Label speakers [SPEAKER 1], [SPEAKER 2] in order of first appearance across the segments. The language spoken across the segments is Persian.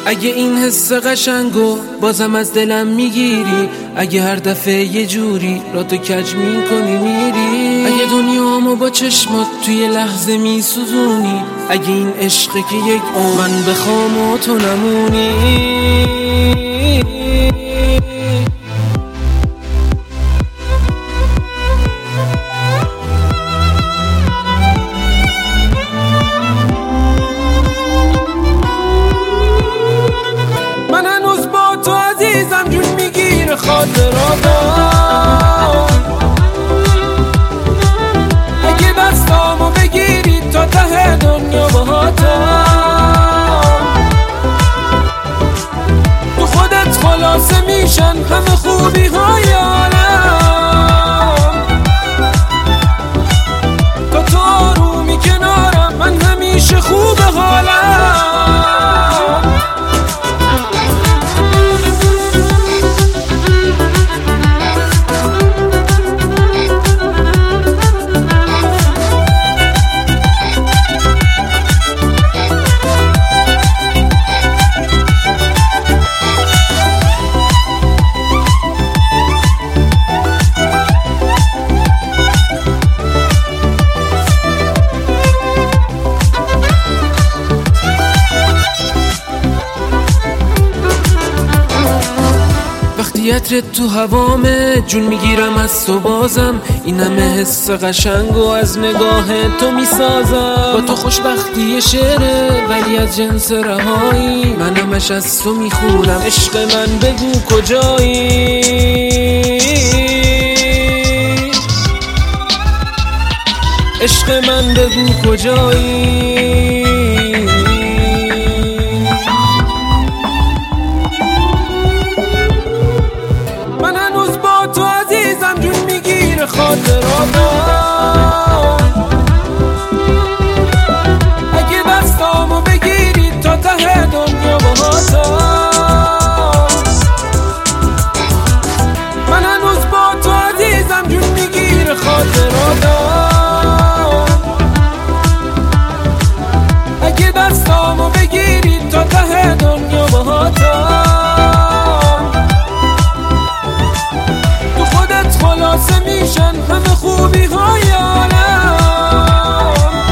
[SPEAKER 1] اگه این حس قشنگو بازم از دلم میگیری، اگه هر دفعه یه جوری را تو کج میکنی میری، اگه دنیامو با چشمات توی لحظه میسوزونی، اگه این عشقه که یک من بخوام و تو نمونی. جون میگیره خاطراتم، اگه دستامو بگیری تا ته دنیا باهاتم، تو خودت خلاصه میشن همه خوبی های عالم، تا تو آرومی کنارم من همیشه خوب حالم. عطرت تو هوامه جون میگیرم از تو بازم، این همه حس قشنگ و از نگاه تو میسازم. با تو خوشبختی شعره ولی از جنس رهایی، من همش از تو میخونم عشق من بگو کجایی. عشق من بگو کجایی. جون میگیره خاطراتم، اگه دستامو بگیری تا ته دنیا باهاتم، من هنوز با تو عزیزم جون میگیره خاطراتم، اگه دستامو بگیری تا ته دنیا باهاتم، خلاصه میشن همه خوبی های عالم،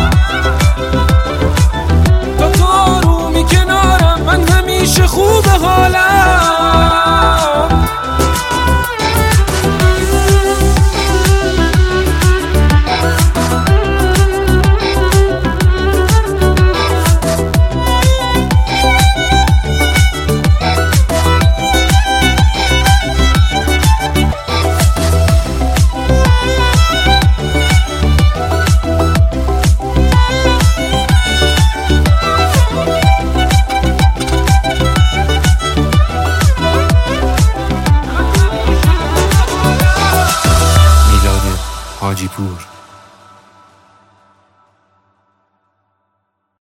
[SPEAKER 1] تا تو آرومی کنارم من همیشه خوب حالم.
[SPEAKER 2] حاجی پور